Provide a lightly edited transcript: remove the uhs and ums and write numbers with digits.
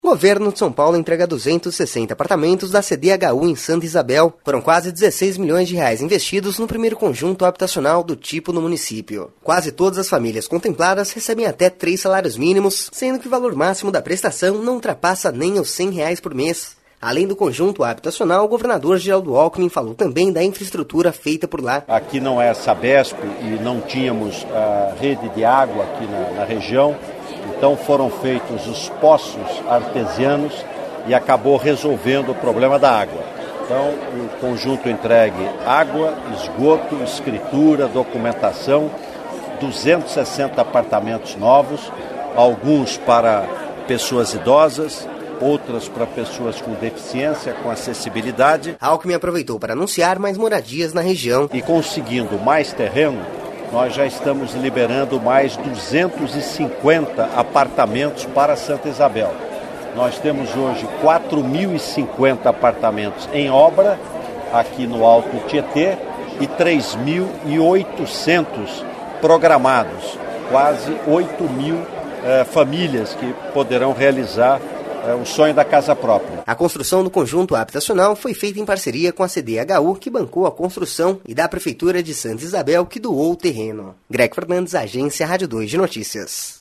Governo de São Paulo entrega 260 apartamentos da CDHU em Santa Isabel. Foram quase 16 milhões de reais investidos no primeiro conjunto habitacional do tipo no município. Quase todas as famílias contempladas recebem até 3 salários mínimos, sendo que o valor máximo da prestação não ultrapassa nem os R$100 por mês. Além do conjunto habitacional, o governador Geraldo Alckmin falou também da infraestrutura feita por lá. Aqui não é Sabesp e não tínhamos a rede de água aqui na região. Então foram feitos os poços artesianos e acabou resolvendo o problema da água. Então o conjunto entregue água, esgoto, escritura, documentação, 260 apartamentos novos, alguns para pessoas idosas, outras para pessoas com deficiência, com acessibilidade. Alckmin aproveitou para anunciar mais moradias na região. E conseguindo mais terreno, nós já estamos liberando mais 250 apartamentos para Santa Isabel. Nós temos hoje 4.050 apartamentos em obra aqui no Alto Tietê e 3.800 programados. Quase 8.000 famílias que poderão realizar o sonho da casa própria. A construção do conjunto habitacional foi feita em parceria com a CDHU, que bancou a construção, e da Prefeitura de Santa Isabel, que doou o terreno. Greg Fernandes, Agência Rádio 2 de Notícias.